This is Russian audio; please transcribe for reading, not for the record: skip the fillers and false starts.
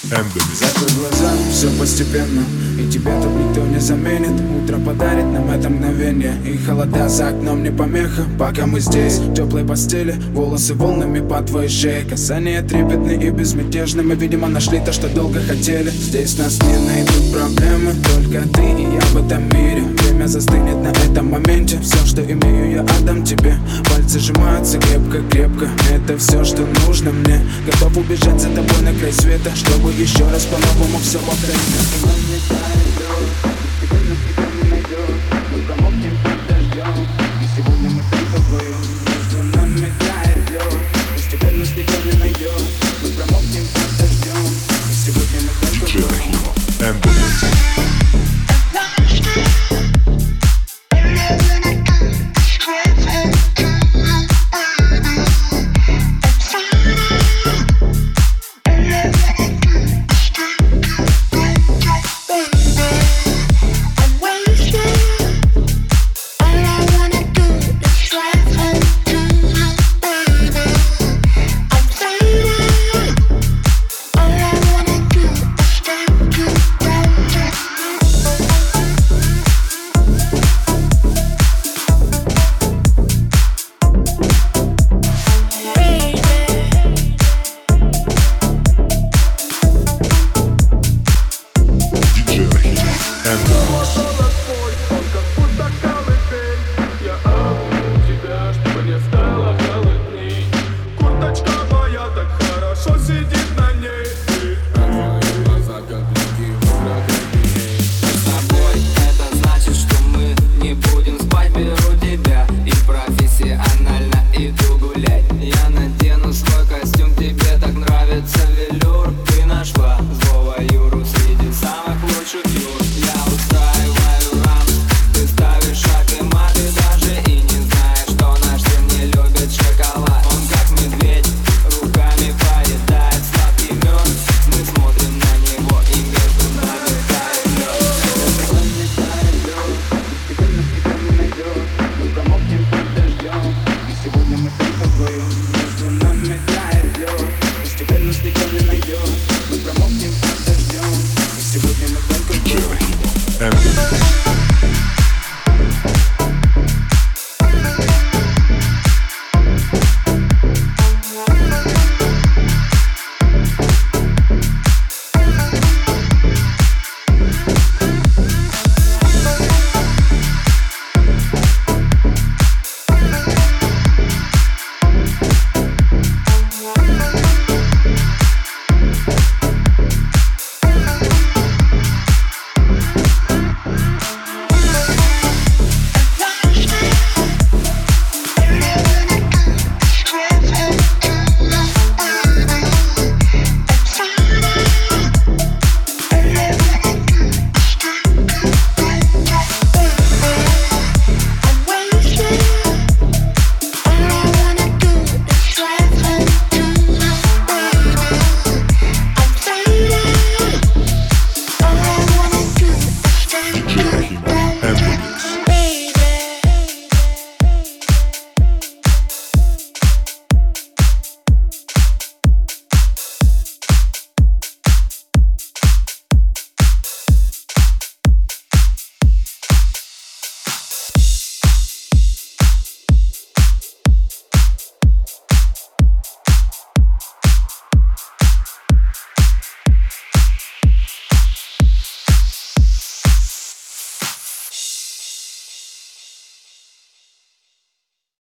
Эндами. Закрой глаза, все постепенно, и тебя тут никто не заменит. Утро подарит нам это мгновение, и холода за окном не помеха. Пока мы здесь, в теплой постели, волосы волнами по твоей шее. Касания трепетные и безмятежны, мы, видимо, нашли то, что долго хотели. Здесь нас не найдут проблемы, только ты и я в этом мире. Время застынет на этом моменте, все, что имею, я отдам тебе. Пальцы сжимаются крепко-крепко, это все, что нужно мне. Готов убежать за тобой на край света, чтобы еще раз по-новому все покрыть.